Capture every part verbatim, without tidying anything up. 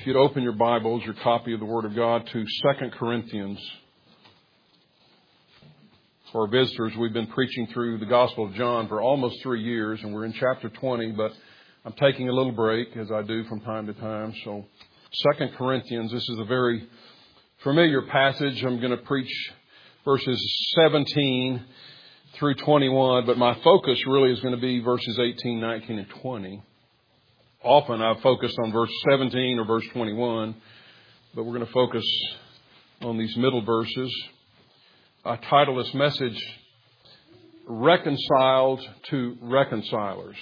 If you'd open your Bibles, your copy of the Word of God, to Second Corinthians. For our visitors, we've been preaching through the Gospel of John for almost three years, and we're in chapter twenty, but I'm taking a little break, as I do from time to time. So Second Corinthians, this is a very familiar passage. I'm going to preach verses seventeen through twenty-one, but my focus really is going to be verses eighteen, nineteen, and twenty. Often I've focused on verse seventeen or verse twenty-one, but we're going to focus on these middle verses. I title this message, Reconciled to Reconcilers.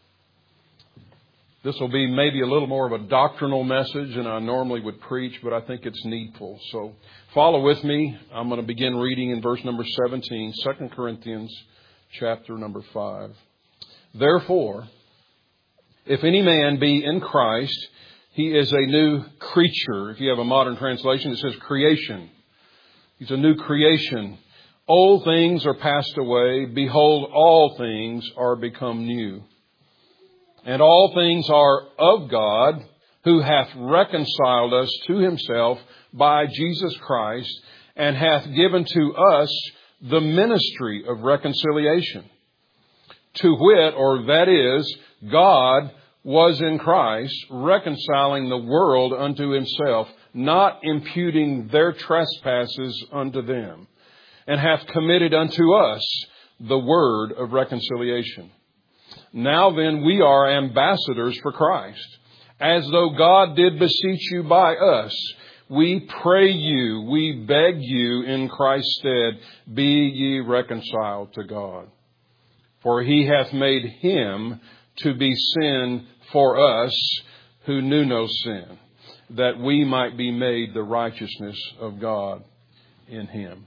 This will be maybe a little more of a doctrinal message than I normally would preach, but I think it's needful. So follow with me. I'm going to begin reading in verse number seventeen, Second Corinthians chapter number five. Therefore, if any man be in Christ, he is a new creature. If you have a modern translation, it says creation. He's a new creation. Old things are passed away. Behold, all things are become new. And all things are of God, who hath reconciled us to himself by Jesus Christ, and hath given to us the ministry of reconciliation. To wit, or that is, God was in Christ, reconciling the world unto himself, not imputing their trespasses unto them, and hath committed unto us the word of reconciliation. Now then, we are ambassadors for Christ, as though God did beseech you by us. We pray you, we beg you in Christ's stead, be ye reconciled to God. For he hath made him to be sin for us who knew no sin, that we might be made the righteousness of God in him.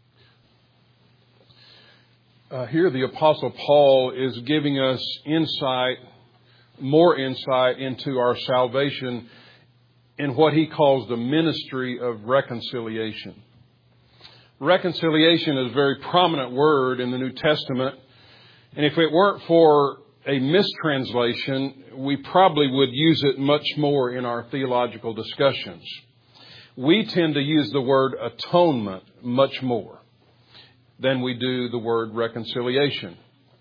Uh, here the Apostle Paul is giving us insight, more insight into our salvation in what he calls the ministry of reconciliation. Reconciliation is a very prominent word in the New Testament. And if it weren't for a mistranslation, we probably would use it much more in our theological discussions. We tend to use the word atonement much more than we do the word reconciliation.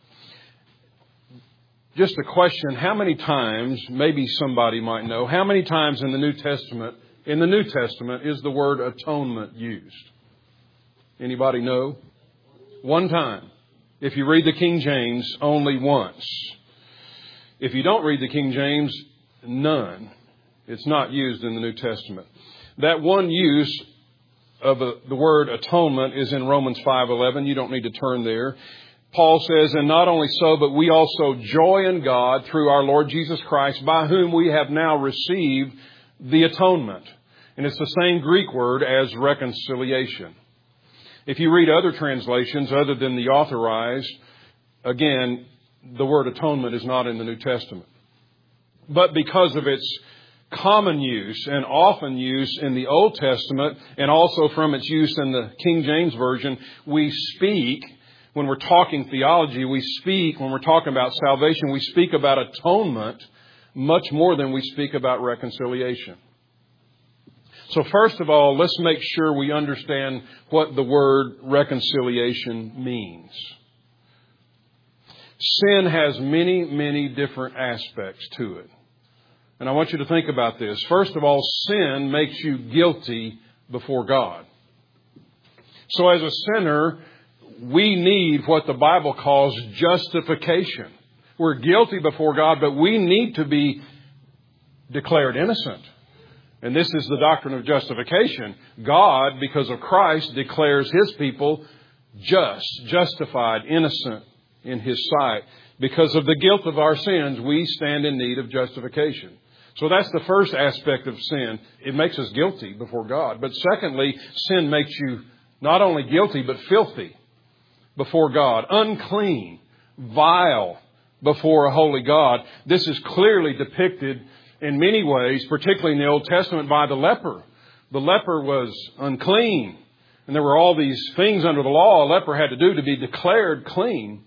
Just a question, how many times, maybe somebody might know, how many times in the New Testament, in the New Testament is the word atonement used? Anybody know? One time. If you read the King James, only once. If you don't read the King James, none. It's not used in the New Testament. That one use of a, the word atonement is in Romans five eleven. You don't need to turn there. Paul says, and not only so, but we also joy in God through our Lord Jesus Christ, by whom we have now received the atonement. And it's the same Greek word as reconciliation. If you read other translations other than the Authorized, again, the word atonement is not in the New Testament. But because of its common use and often use in the Old Testament, and also from its use in the King James Version, we speak, when we're talking theology, we speak, when we're talking about salvation, we speak about atonement much more than we speak about reconciliation. So first of all, let's make sure we understand what the word reconciliation means. Sin has many, many different aspects to it. And I want you to think about this. First of all, sin makes you guilty before God. So as a sinner, we need what the Bible calls justification. We're guilty before God, but we need to be declared innocent. And this is the doctrine of justification. God, because of Christ, declares his people just, justified, innocent in his sight. Because of the guilt of our sins, we stand in need of justification. So that's the first aspect of sin. It makes us guilty before God. But secondly, sin makes you not only guilty, but filthy before God. Unclean, vile before a holy God. This is clearly depicted in many ways, particularly in the Old Testament, by the leper. The leper was unclean. And there were all these things under the law a leper had to do to be declared clean.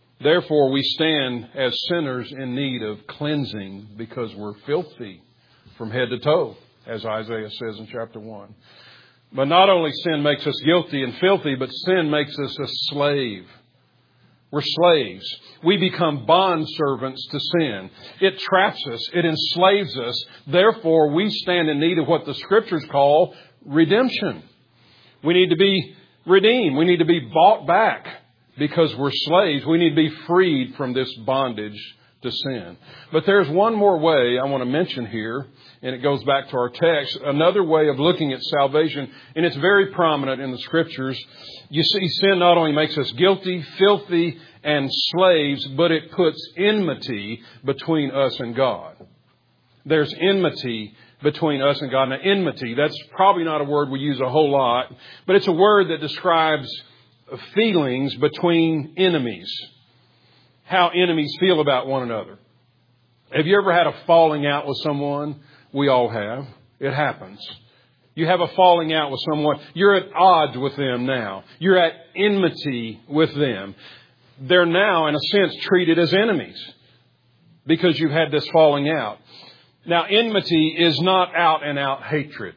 Therefore, we stand as sinners in need of cleansing because we're filthy from head to toe, as Isaiah says in chapter one. But not only sin makes us guilty and filthy, but sin makes us a slave. We're slaves. We become bond servants to sin. It traps us. It enslaves us. Therefore, we stand in need of what the Scriptures call redemption. We need to be redeemed. We need to be bought back because we're slaves. We need to be freed from this bondage to sin. But there's one more way I want to mention here, and it goes back to our text. Another way of looking at salvation, and it's very prominent in the Scriptures. You see, sin not only makes us guilty, filthy, and slaves, but it puts enmity between us and God. There's enmity between us and God. Now, enmity, that's probably not a word we use a whole lot, but it's a word that describes feelings between enemies. How enemies feel about one another. Have you ever had a falling out with someone? We all have. It happens. You have a falling out with someone. You're at odds with them now. You're at enmity with them. They're now, in a sense, treated as enemies because you've had this falling out. Now, enmity is not out and out hatred.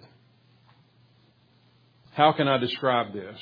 How can I describe this?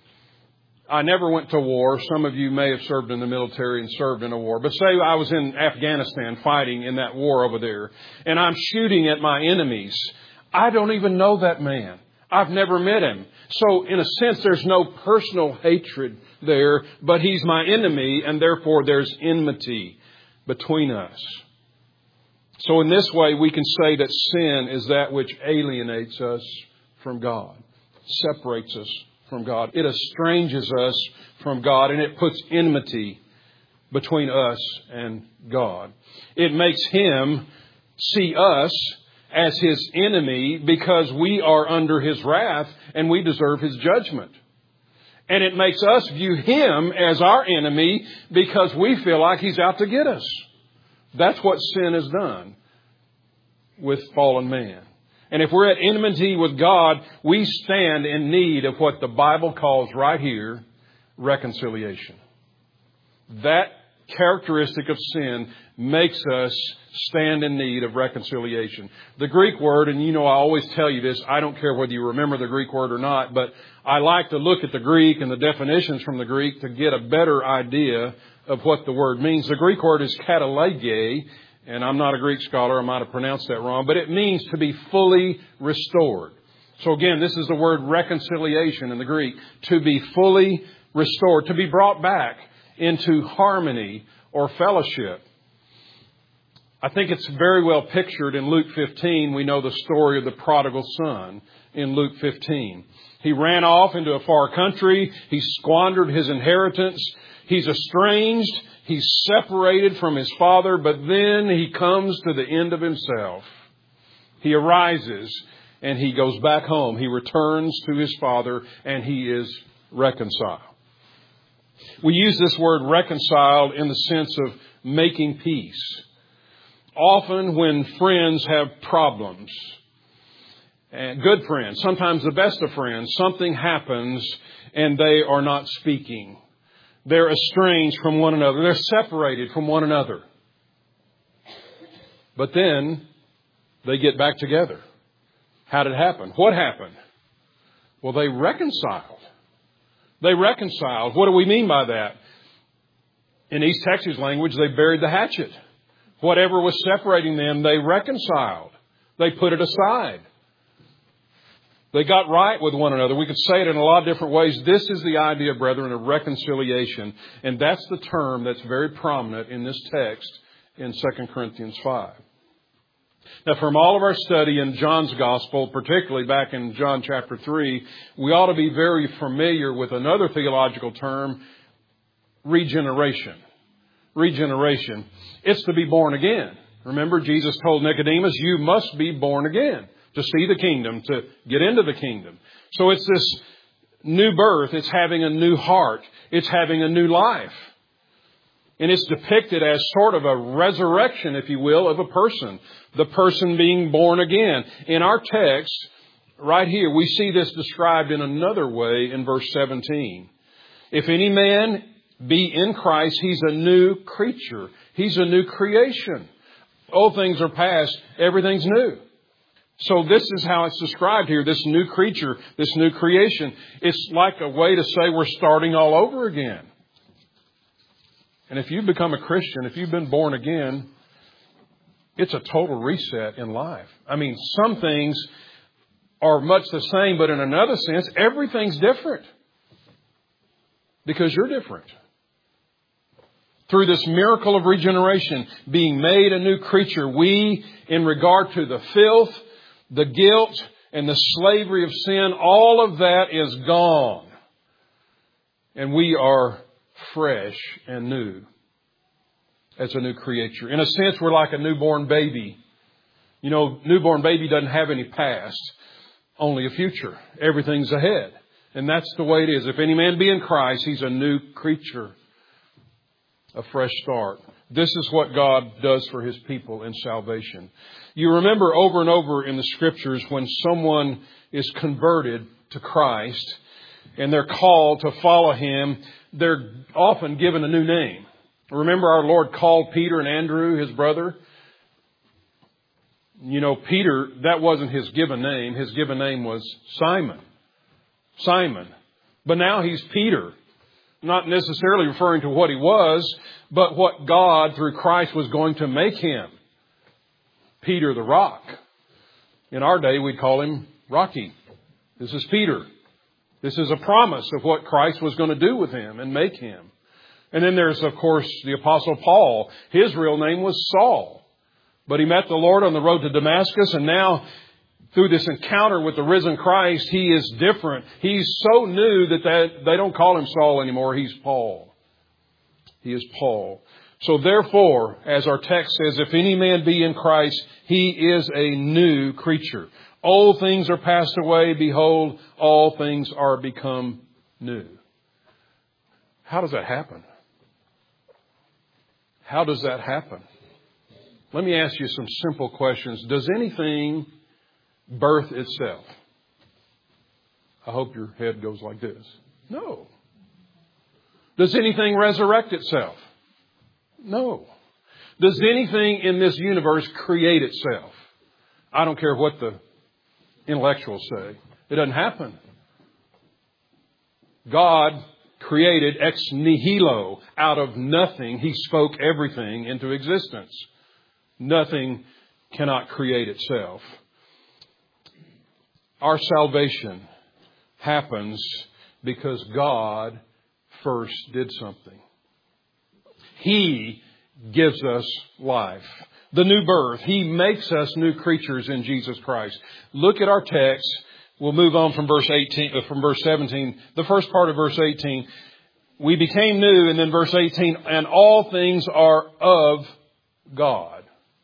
I never went to war. Some of you may have served in the military and served in a war. But say I was in Afghanistan fighting in that war over there, and I'm shooting at my enemies. I don't even know that man. I've never met him. So in a sense, there's no personal hatred there, but he's my enemy, and therefore there's enmity between us. So in this way, we can say that sin is that which alienates us from God, separates us from God. It estranges us from God, and it puts enmity between us and God. It makes Him see us as His enemy because we are under His wrath and we deserve His judgment. And it makes us view Him as our enemy because we feel like He's out to get us. That's what sin has done with fallen man. And if we're at enmity with God, we stand in need of what the Bible calls right here, reconciliation. That characteristic of sin makes us stand in need of reconciliation. The Greek word, and you know I always tell you this, I don't care whether you remember the Greek word or not, but I like to look at the Greek and the definitions from the Greek to get a better idea of what the word means. The Greek word is katalege. And I'm not a Greek scholar, I might have pronounced that wrong, but it means to be fully restored. So again, this is the word reconciliation in the Greek, to be fully restored, to be brought back into harmony or fellowship. I think it's very well pictured in Luke fifteen. We know the story of the prodigal son in Luke fifteen. He ran off into a far country. He squandered his inheritance. He's estranged. He's separated from his father, but then he comes to the end of himself. He arises and he goes back home. He returns to his father and he is reconciled. We use this word reconciled in the sense of making peace. Often when friends have problems, and good friends, sometimes the best of friends, something happens and they are not speaking. They're estranged from one another. They're separated from one another. But then they get back together. How did it happen? What happened? Well, they reconciled. They reconciled. What do we mean by that? In East Texas language, they buried the hatchet. Whatever was separating them, they reconciled. They put it aside. They got right with one another. We could say it in a lot of different ways. This is the idea, brethren, of reconciliation. And that's the term that's very prominent in this text in Second Corinthians five. Now, from all of our study in John's Gospel, particularly back in John chapter three, we ought to be very familiar with another theological term, regeneration. Regeneration. It's to be born again. Remember, Jesus told Nicodemus, you must be born again to see the kingdom, to get into the kingdom. So it's this new birth. It's having a new heart. It's having a new life. And it's depicted as sort of a resurrection, if you will, of a person. The person being born again. In our text, right here, we see this described in another way in verse seventeen. If any man be in Christ, he's a new creature. He's a new creation. Old things are past. Everything's new. So this is how it's described here, this new creature, this new creation. It's like a way to say we're starting all over again. And if you've become a Christian, if you've been born again, it's a total reset in life. I mean, some things are much the same, but in another sense, everything's different. Because you're different. Through this miracle of regeneration, being made a new creature, we, in regard to the filth, the guilt, and the slavery of sin, all of that is gone. And we are fresh and new as a new creature. In a sense, we're like a newborn baby. You know, newborn baby doesn't have any past, only a future. Everything's ahead. And that's the way it is. If any man be in Christ, he's a new creature. A fresh start. This is what God does for His people in salvation. You remember over and over in the Scriptures when someone is converted to Christ and they're called to follow Him, they're often given a new name. Remember our Lord called Peter and Andrew, his brother? You know, Peter, that wasn't his given name. His given name was Simon. Simon. But now he's Peter. Not necessarily referring to what he was, but what God, through Christ, was going to make him. Peter the Rock. In our day, we'd call him Rocky. This is Peter. This is a promise of what Christ was going to do with him and make him. And then there's, of course, the Apostle Paul. His real name was Saul. But he met the Lord on the road to Damascus, and now through this encounter with the risen Christ, he is different. He's so new that they, they don't call him Saul anymore. He's Paul. He is Paul. So therefore, as our text says, if any man be in Christ, he is a new creature. Old things are passed away. Behold, all things are become new. How does that happen? How does that happen? Let me ask you some simple questions. Does anything birth itself? I hope your head goes like this. No. Does anything resurrect itself? No. Does anything in this universe create itself? I don't care what the intellectuals say. It doesn't happen. God created ex nihilo. Out of nothing, He spoke everything into existence. Nothing cannot create itself. Our salvation happens because God first did something. He gives us life. The new birth. He makes us new creatures in Jesus Christ. Look at our text. We'll move on from verse eighteen, uh, from verse seventeen. The first part of verse eighteen. We became new, and then verse eighteen, and all things are of God.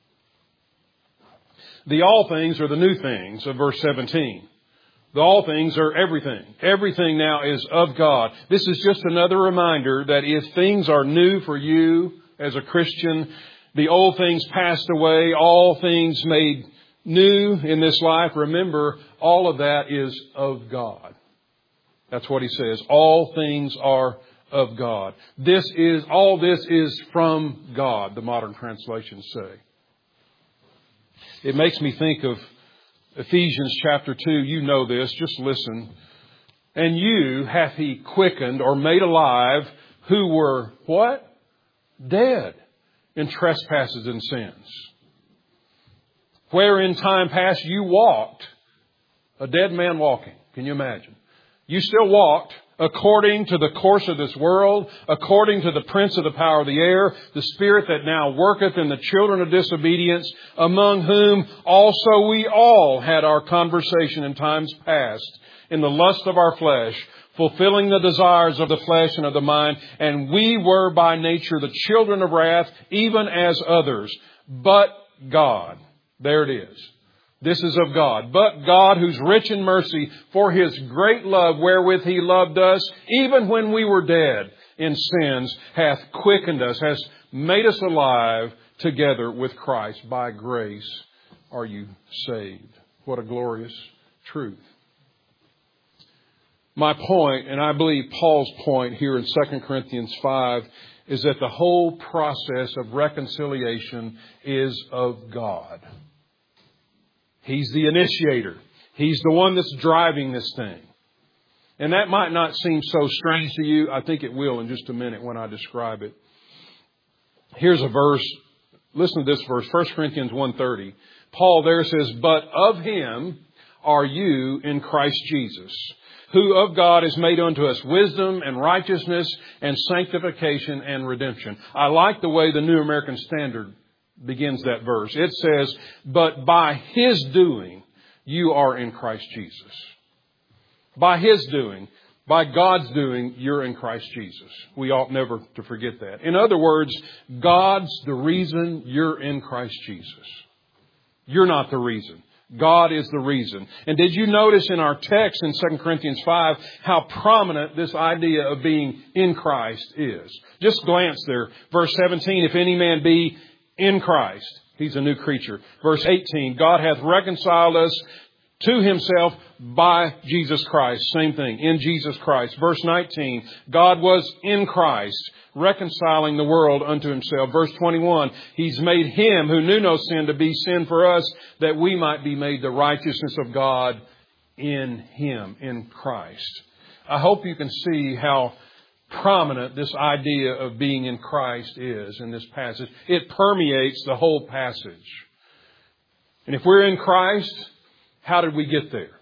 The all things are the new things of verse seventeen. The all things are everything. Everything now is of God. This is just another reminder that if things are new for you as a Christian, the old things passed away, all things made new in this life, remember, all of that is of God. That's what he says. All things are of God. This is, all this is from God, the modern translations say. It makes me think of Ephesians chapter two. You know this. Just listen. And you hath He quickened or made alive who were what? Dead in trespasses and sins. Where in time past you walked, a dead man walking. Can you imagine? You still walked according to the course of this world, according to the prince of the power of the air, the spirit that now worketh in the children of disobedience, among whom also we all had our conversation in times past, in the lust of our flesh, fulfilling the desires of the flesh and of the mind, and we were by nature the children of wrath, even as others. But God, there it is. This is of God. But God, who's rich in mercy, for His great love wherewith He loved us, even when we were dead in sins, hath quickened us, has made us alive together with Christ. By grace are you saved. What a glorious truth. My point, and I believe Paul's point here in Second Corinthians five, is that the whole process of reconciliation is of God. He's the initiator. He's the one that's driving this thing. And that might not seem so strange to you. I think it will in just a minute when I describe it. Here's a verse. Listen to this verse, First Corinthians one thirty. Paul there says, "But of Him are you in Christ Jesus, who of God is made unto us wisdom and righteousness and sanctification and redemption." I like the way the New American Standard begins that verse. It says, "But by His doing, you are in Christ Jesus." By His doing, by God's doing, you're in Christ Jesus. We ought never to forget that. In other words, God's the reason you're in Christ Jesus. You're not the reason. God is the reason. And did you notice in our text in Second Corinthians five how prominent this idea of being in Christ is? Just glance there. Verse seventeen, "If any man be in Christ, he's a new creature." Verse eighteen, "God hath reconciled us to Himself by Jesus Christ." Same thing, in Jesus Christ. Verse nineteen, "God was in Christ, reconciling the world unto Himself." Verse twenty-one, "He's made Him who knew no sin to be sin for us, that we might be made the righteousness of God in Him," in Christ. I hope you can see how prominent this idea of being in Christ is in this passage. It permeates the whole passage. And if we're in Christ, how did we get there?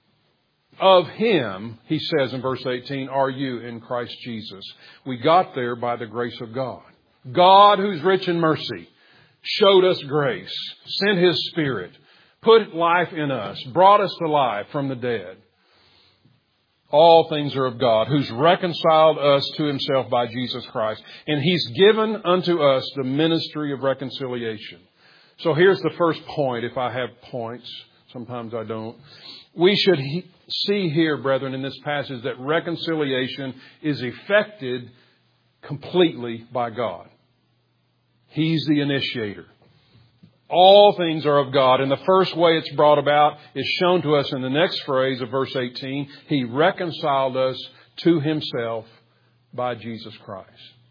Of Him, he says in verse eighteen, are you in Christ Jesus. We got there by the grace of God. God, who's rich in mercy, showed us grace, sent His Spirit, put life in us, brought us to life from the dead. All things are of God, who's reconciled us to Himself by Jesus Christ. And He's given unto us the ministry of reconciliation. So here's the first point, if I have points. Sometimes I don't. We should he- see here, brethren, in this passage that reconciliation is effected completely by God. He's the initiator. All things are of God. And the first way it's brought about is shown to us in the next phrase of verse eighteen. He reconciled us to Himself by Jesus Christ.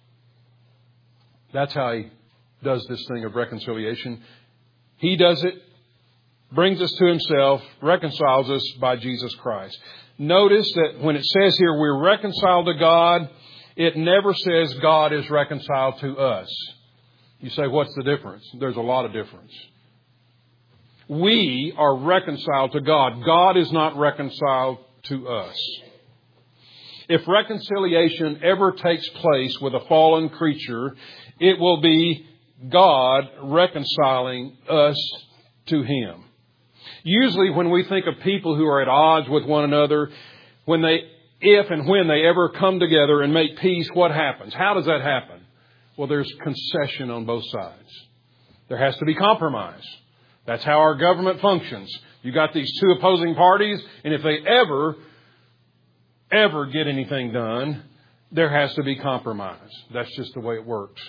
That's how He does this thing of reconciliation. He does it, brings us to Himself, reconciles us by Jesus Christ. Notice that when it says here we're reconciled to God, it never says God is reconciled to us. You say, what's the difference? There's a lot of difference. We are reconciled to God. God is not reconciled to us. If reconciliation ever takes place with a fallen creature, it will be God reconciling us to Him. Usually when we think of people who are at odds with one another, when they, if and when they ever come together and make peace, what happens? How does that happen? Well, there's concession on both sides. There has to be compromise. That's how our government functions. You got these two opposing parties, and if they ever, ever get anything done, there has to be compromise. That's just the way it works.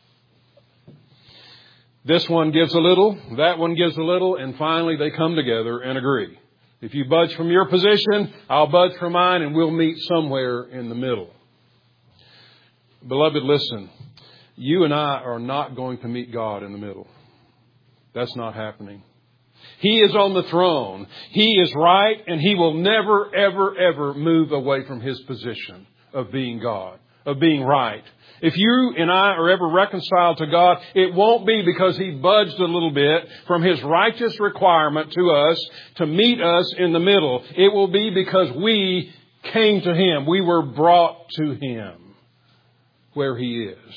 This one gives a little, that one gives a little, and finally they come together and agree. If you budge from your position, I'll budge from mine, and we'll meet somewhere in the middle. Beloved, listen. You and I are not going to meet God in the middle. That's not happening. He is on the throne. He is right, and He will never, ever, ever move away from His position of being God, of being right. If you and I are ever reconciled to God, it won't be because He budged a little bit from His righteous requirement to us to meet us in the middle. It will be because we came to Him. We were brought to Him where He is.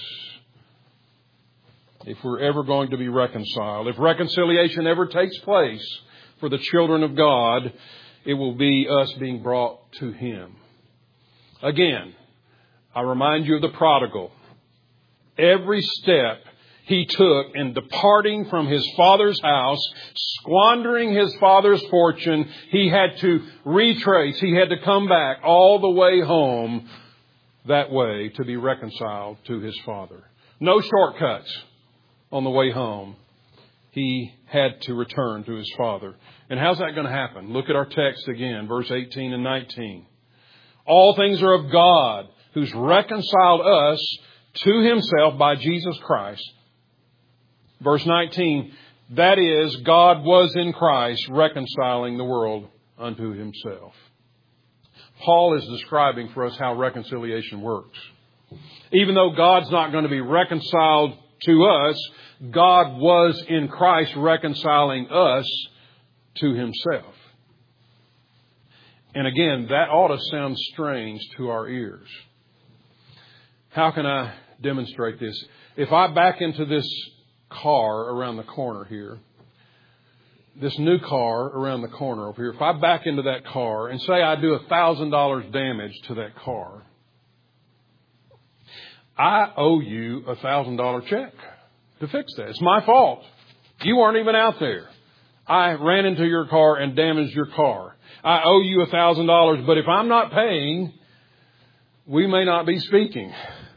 If we're ever going to be reconciled, if reconciliation ever takes place for the children of God, it will be us being brought to Him. Again, I remind you of the prodigal. Every step he took in departing from his father's house, squandering his father's fortune, he had to retrace. He had to come back all the way home that way to be reconciled to his father. No shortcuts on the way home. He had to return to his father. And how's that going to happen? Look at our text again, verse eighteen and nineteen. All things are of God, who's reconciled us to Himself by Jesus Christ. Verse nineteen, That is, God was in Christ reconciling the world unto Himself. Paul is describing for us how reconciliation works. Even though God's not going to be reconciled to us, God was in Christ reconciling us to Himself. And again, that ought to sound strange to our ears. How can I demonstrate this? If I back into this car around the corner here, this new car around the corner over here, if I back into that car and say I do a thousand dollars damage to that car, I owe you a thousand dollar check to fix that. It's my fault. You weren't even out there. I ran into your car and damaged your car. I owe you a thousand dollars, but if I'm not paying, we may not be speaking.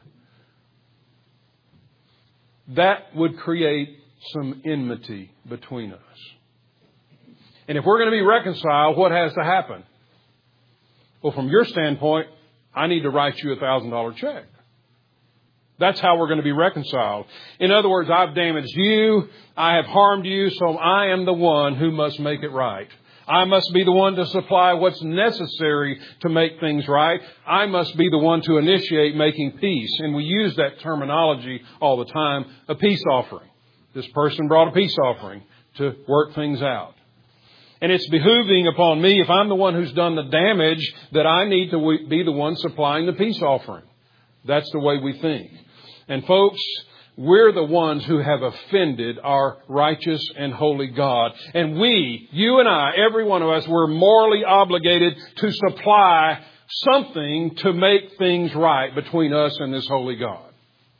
That would create some enmity between us. And if we're going to be reconciled, what has to happen? Well, from your standpoint, I need to write you a thousand dollar check. That's how we're going to be reconciled. In other words, I've damaged you. I have harmed you. So I am the one who must make it right. I must be the one to supply what's necessary to make things right. I must be the one to initiate making peace. And we use that terminology all the time, a peace offering. This person brought a peace offering to work things out. And it's behooving upon me, if I'm the one who's done the damage, that I need to be the one supplying the peace offering. That's the way we think. And folks, we're the ones who have offended our righteous and holy God. And we, you and I, every one of us, we're morally obligated to supply something to make things right between us and this holy God.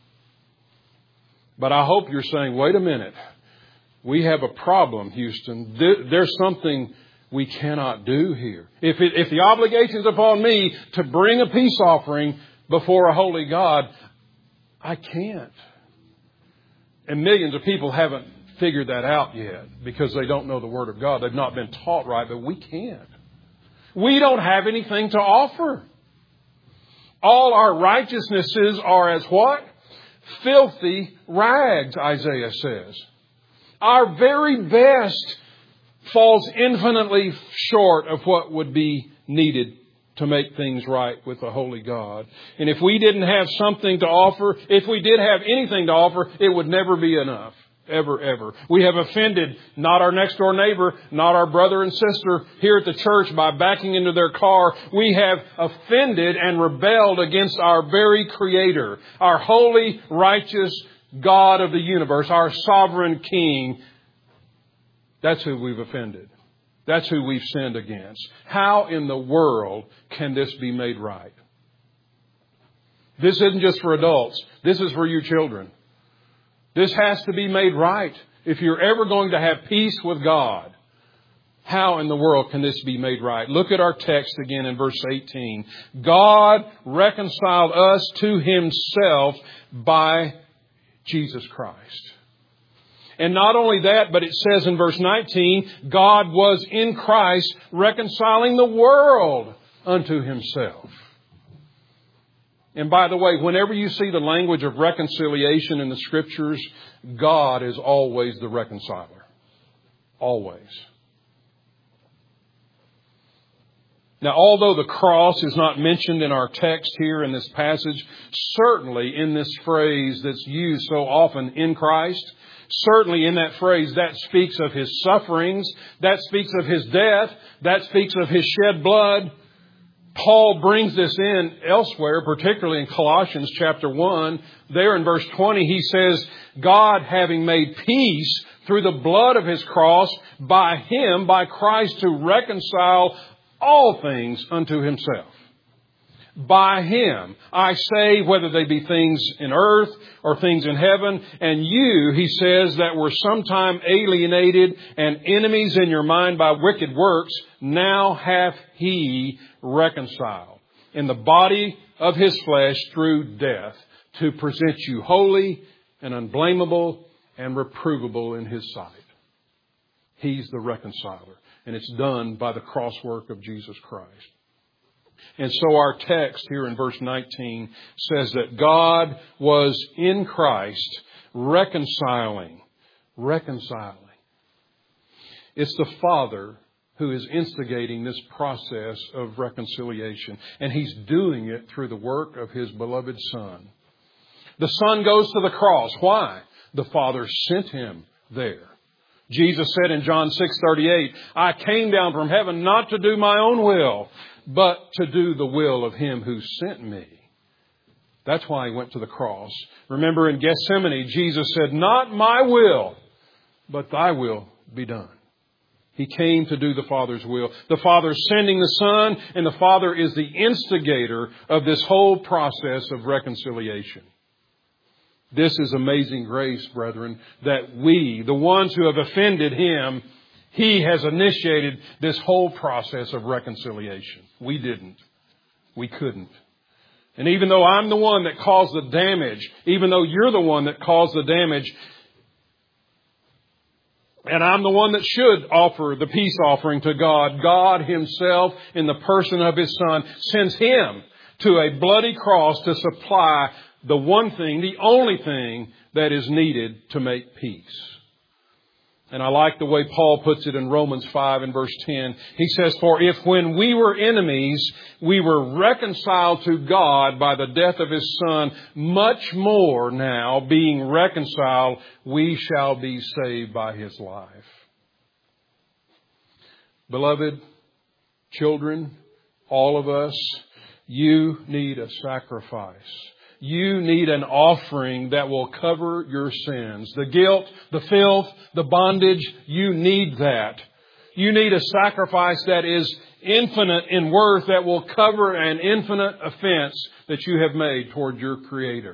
But I hope you're saying, wait a minute. We have a problem, Houston. There's something we cannot do here. If, it, if the obligation is upon me to bring a peace offering before a holy God, I can't. And millions of people haven't figured that out yet because they don't know the Word of God. They've not been taught right, but we can't. We don't have anything to offer. All our righteousnesses are as what? Filthy rags, Isaiah says. Our very best falls infinitely short of what would be needed to make things right with the holy God. And if we didn't have something to offer, if we did have anything to offer, it would never be enough. Ever, ever. We have offended not our next door neighbor, not our brother and sister here at the church by backing into their car. We have offended and rebelled against our very Creator, our holy, righteous God of the universe, our sovereign King. That's who we've offended. That's who we've sinned against. How in the world can this be made right? This isn't just for adults. This is for you children. This has to be made right. If you're ever going to have peace with God, how in the world can this be made right? Look at our text again in verse eighteen. God reconciled us to Himself by Jesus Christ. And not only that, but it says in verse nineteen, God was in Christ reconciling the world unto Himself. And by the way, whenever you see the language of reconciliation in the Scriptures, God is always the reconciler. Always. Now, although the cross is not mentioned in our text here in this passage, certainly in this phrase that's used so often, in Christ, certainly in that phrase, that speaks of His sufferings, that speaks of His death, that speaks of His shed blood. Paul brings this in elsewhere, particularly in Colossians chapter one. There in verse twenty, he says, God having made peace through the blood of His cross, by Him, by Christ, to reconcile all things unto Himself. By Him, I say, whether they be things in earth or things in heaven. And you, he says, that were sometime alienated and enemies in your mind by wicked works, now hath He reconciled in the body of His flesh through death, to present you holy and unblameable and reprovable in His sight. He's the reconciler. And it's done by the cross work of Jesus Christ. And so our text here in verse nineteen says that God was in Christ reconciling, reconciling It's the Father who is instigating this process of reconciliation. And He's doing it through the work of His beloved Son. The Son goes to the cross. Why? The Father sent Him there. Jesus said in John six thirty-eight, I came down from heaven not to do my own will, but to do the will of Him who sent me. That's why He went to the cross. Remember in Gethsemane, Jesus said, not my will, but thy will be done. He came to do the Father's will. The Father is sending the Son, and the Father is the instigator of this whole process of reconciliation. This is amazing grace, brethren, that we, the ones who have offended Him, He has initiated this whole process of reconciliation. We didn't. We couldn't. And even though I'm the one that caused the damage, even though you're the one that caused the damage, and I'm the one that should offer the peace offering to God, God Himself, in the person of His Son, sends Him to a bloody cross to supply the one thing, the only thing that is needed to make peace. And I like the way Paul puts it in Romans five and verse ten. He says, for if when we were enemies, we were reconciled to God by the death of His Son, much more now, being reconciled, we shall be saved by His life. Beloved children, all of us, you need a sacrifice. You need an offering that will cover your sins. The guilt, the filth, the bondage, you need that. You need a sacrifice that is infinite in worth, that will cover an infinite offense that you have made toward your Creator.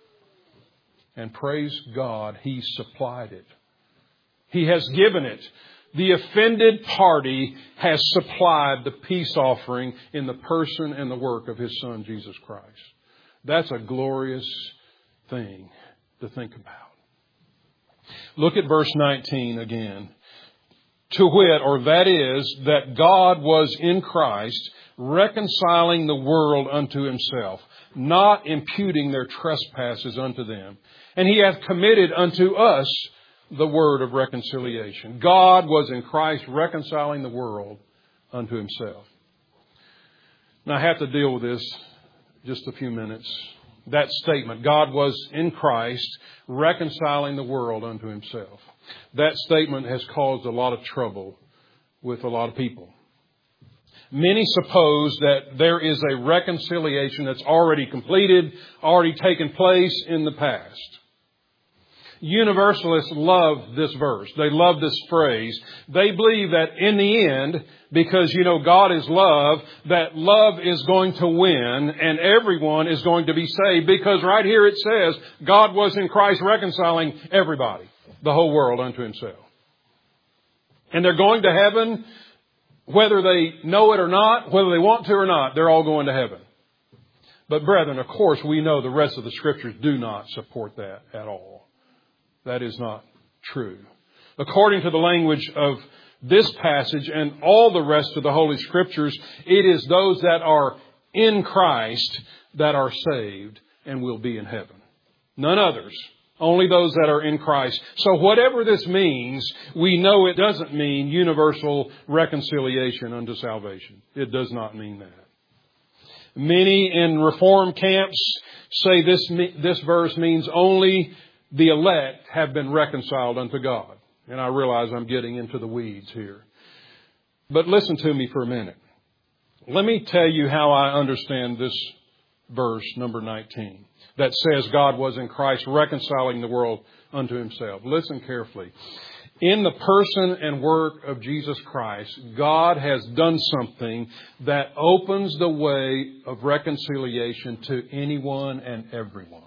And praise God, He supplied it. He has given it. The offended party has supplied the peace offering in the person and the work of His Son, Jesus Christ. That's a glorious thing to think about. Look at verse nineteen again. To wit, or that is, that God was in Christ, reconciling the world unto Himself, not imputing their trespasses unto them. And He hath committed unto us the word of reconciliation. God was in Christ reconciling the world unto Himself. Now I have to deal with this just a few minutes. That statement, God was in Christ reconciling the world unto Himself. That statement has caused a lot of trouble with a lot of people. Many suppose that there is a reconciliation that's already completed, already taken place in the past. Universalists love this verse. They love this phrase. They believe that in the end, because, you know, God is love, that love is going to win and everyone is going to be saved, because right here it says God was in Christ reconciling everybody, the whole world unto Himself. And they're going to heaven whether they know it or not, whether they want to or not. They're all going to heaven. But brethren, of course, we know the rest of the Scriptures do not support that at all. That is not true. According to the language of this passage and all the rest of the Holy Scriptures, it is those that are in Christ that are saved and will be in heaven. None others. Only those that are in Christ. So whatever this means, we know it doesn't mean universal reconciliation unto salvation. It does not mean that. Many in Reformed camps say this, this verse means only the elect have been reconciled unto God. And I realize I'm getting into the weeds here. But listen to me for a minute. Let me tell you how I understand this verse, number nineteen, that says God was in Christ reconciling the world unto Himself. Listen carefully. In the person and work of Jesus Christ, God has done something that opens the way of reconciliation to anyone and everyone.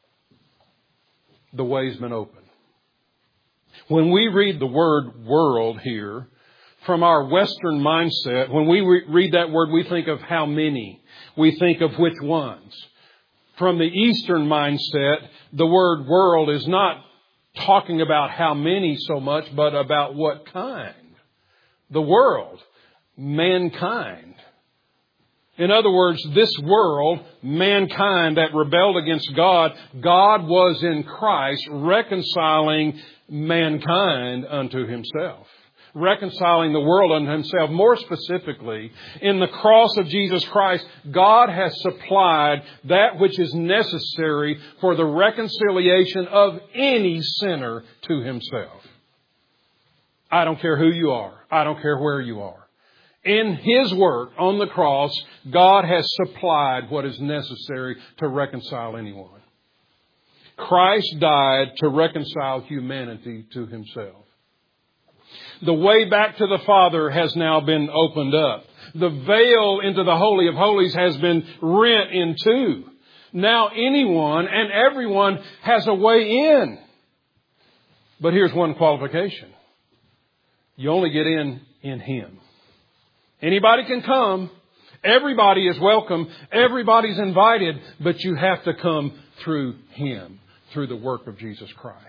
The way's been opened. When we read the word world here, from our Western mindset, when we re- read that word, we think of how many. We think of which ones. From the Eastern mindset, the word world is not talking about how many so much, but about what kind. The world, mankind. In other words, this world, mankind that rebelled against God, God was in Christ reconciling mankind unto Himself. reconciling the world unto Himself. More specifically, in the cross of Jesus Christ, God has supplied that which is necessary for the reconciliation of any sinner to Himself. I don't care who you are. I don't care where you are. In His work on the cross, God has supplied what is necessary to reconcile anyone. Christ died to reconcile humanity to Himself. The way back to the Father has now been opened up. The veil into the Holy of Holies has been rent in two. Now anyone and everyone has a way in. But here's one qualification. You only get in in Him. Anybody can come. Everybody is welcome. Everybody's invited. But you have to come through Him, through the work of Jesus Christ.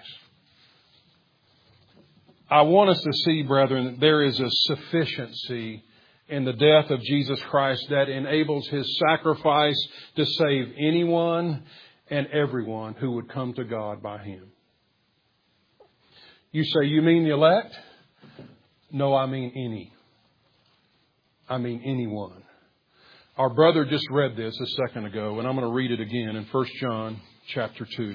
I want us to see, brethren, that there is a sufficiency in the death of Jesus Christ that enables His sacrifice to save anyone and everyone who would come to God by Him. You say, you mean the elect? No, I mean any. I mean anyone. Our brother just read this a second ago, and I'm going to read it again in First John chapter two.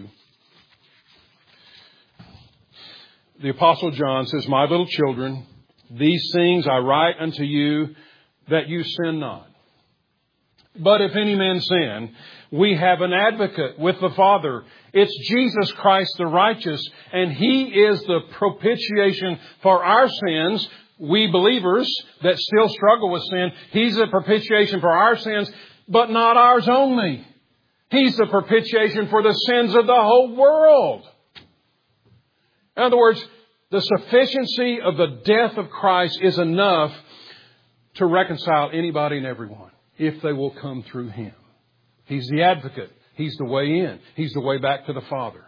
The Apostle John says, My little children, these things I write unto you that you sin not. But if any man sin, we have an advocate with the Father. It's Jesus Christ the righteous, and He is the propitiation for our sins. We believers that still struggle with sin, He's the propitiation for our sins, but not ours only. He's the propitiation for the sins of the whole world. In other words, the sufficiency of the death of Christ is enough to reconcile anybody and everyone if they will come through Him. He's the advocate. He's the way in. He's the way back to the Father.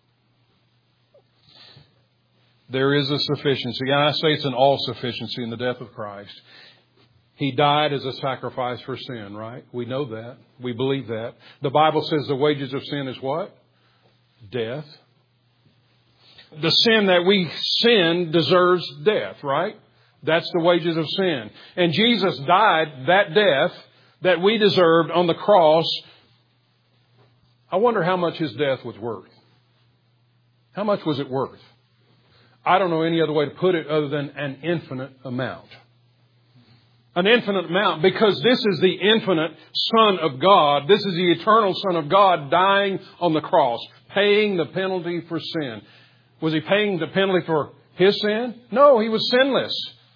There is a sufficiency. And I say it's an all-sufficiency in the death of Christ. He died as a sacrifice for sin, right? We know that. We believe that. The Bible says the wages of sin is what? Death. The sin that we sin deserves death, right? That's the wages of sin. And Jesus died that death that we deserved on the cross. I wonder how much His death was worth. How much was it worth? I don't know any other way to put it other than an infinite amount. An infinite amount, because this is the infinite Son of God. This is the eternal Son of God dying on the cross, paying the penalty for sin. Was He paying the penalty for His sin? No, He was sinless.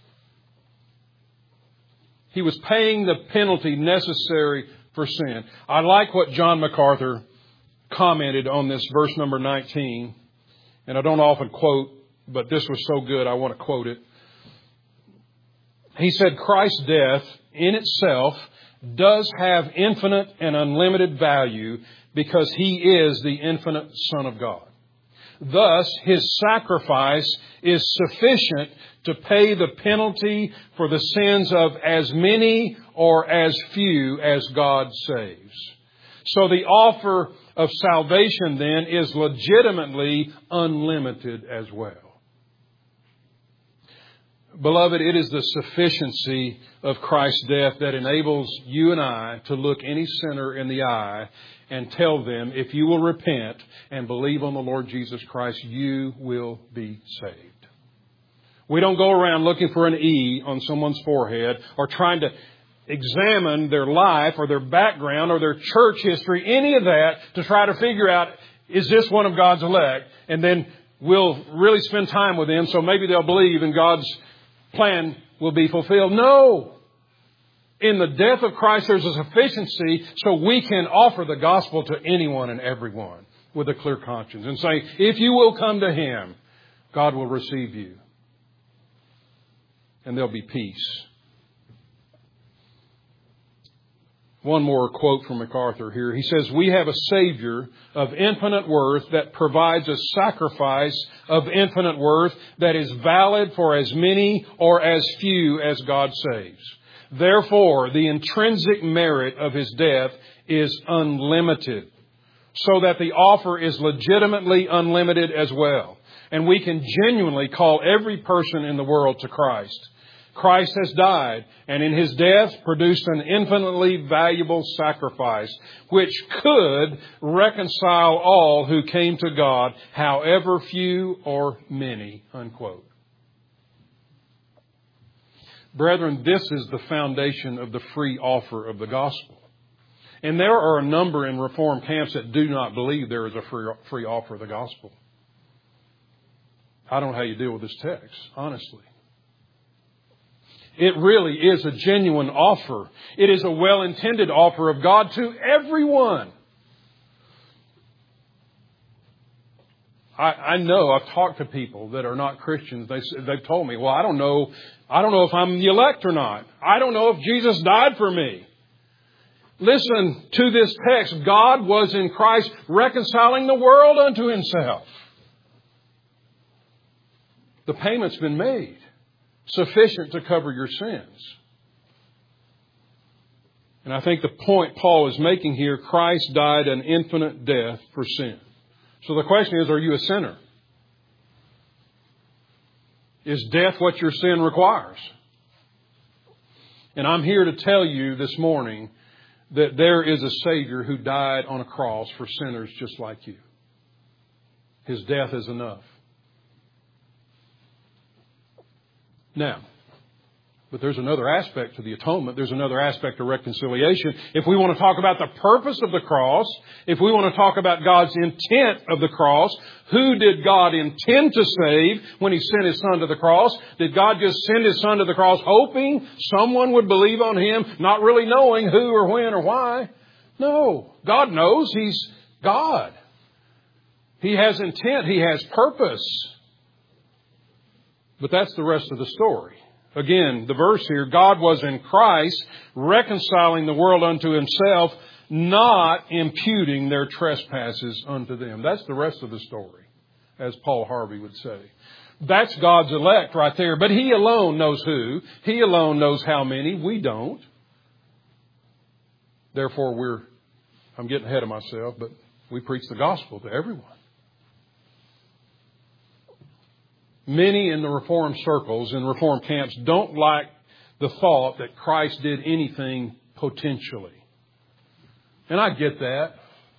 He was paying the penalty necessary for sin. I like what John MacArthur commented on this verse number nineteen. And I don't often quote, but this was so good I want to quote it. He said, Christ's death in itself does have infinite and unlimited value because He is the infinite Son of God. Thus, His sacrifice is sufficient to pay the penalty for the sins of as many or as few as God saves. So the offer of salvation then is legitimately unlimited as well. Beloved, it is the sufficiency of Christ's death that enables you and I to look any sinner in the eye and tell them, if you will repent and believe on the Lord Jesus Christ, you will be saved. We don't go around looking for an E on someone's forehead or trying to examine their life or their background or their church history, any of that, to try to figure out, is this one of God's elect? And then we'll really spend time with them so maybe they'll believe in God's plan will be fulfilled. No. In the death of Christ, there's a sufficiency so we can offer the gospel to anyone and everyone with a clear conscience and say, if you will come to Him, God will receive you. And there'll be peace. One more quote from MacArthur here. He says, we have a Savior of infinite worth that provides a sacrifice of infinite worth that is valid for as many or as few as God saves. Therefore, the intrinsic merit of His death is unlimited, so that the offer is legitimately unlimited as well. And we can genuinely call every person in the world to Christ. Christ has died, and in His death produced an infinitely valuable sacrifice, which could reconcile all who came to God, however few or many, unquote. Brethren, this is the foundation of the free offer of the gospel. And there are a number in Reformed camps that do not believe there is a free, free offer of the gospel. I don't know how you deal with this text, honestly. It really is a genuine offer. It is a well-intended offer of God to everyone. I, I know I've talked to people that are not Christians. They, they've told me, well, I don't know. I don't know if I'm the elect or not. I don't know if Jesus died for me. Listen to this text. God was in Christ reconciling the world unto Himself. The payment's been made, sufficient to cover your sins. And I think the point Paul is making here, Christ died an infinite death for sin. So the question is, are you a sinner? Is death what your sin requires? And I'm here to tell you this morning that there is a Savior who died on a cross for sinners just like you. His death is enough. Now, but there's another aspect to the atonement. There's another aspect of reconciliation. If we want to talk about the purpose of the cross, if we want to talk about God's intent of the cross, who did God intend to save when He sent His Son to the cross? Did God just send His Son to the cross hoping someone would believe on Him, not really knowing who or when or why? No. God knows. He's God. He has intent. He has purpose. But that's the rest of the story. Again, the verse here, God was in Christ reconciling the world unto Himself, not imputing their trespasses unto them. That's the rest of the story, as Paul Harvey would say. That's God's elect right there. But He alone knows who. He alone knows how many. We don't. Therefore, we're, I'm getting ahead of myself, but we preach the gospel to everyone. Many in the Reformed circles, in Reformed camps, don't like the thought that Christ did anything potentially. And I get that.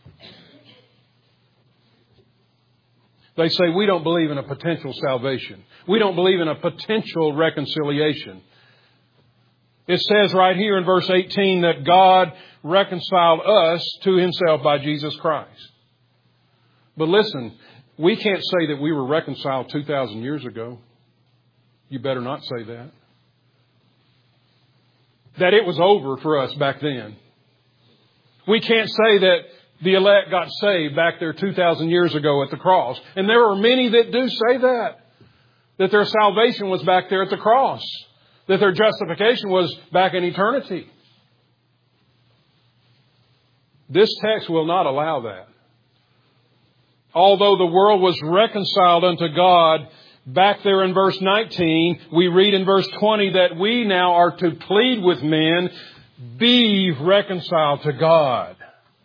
They say we don't believe in a potential salvation. We don't believe in a potential reconciliation. It says right here in verse eighteen that God reconciled us to Himself by Jesus Christ. But listen, we can't say that we were reconciled two thousand years ago. You better not say that. That it was over for us back then. We can't say that the elect got saved back there two thousand years ago at the cross. And there are many that do say that. That their salvation was back there at the cross. That their justification was back in eternity. This text will not allow that. Although the world was reconciled unto God, back there in verse nineteen, we read in verse twenty that we now are to plead with men, be reconciled to God.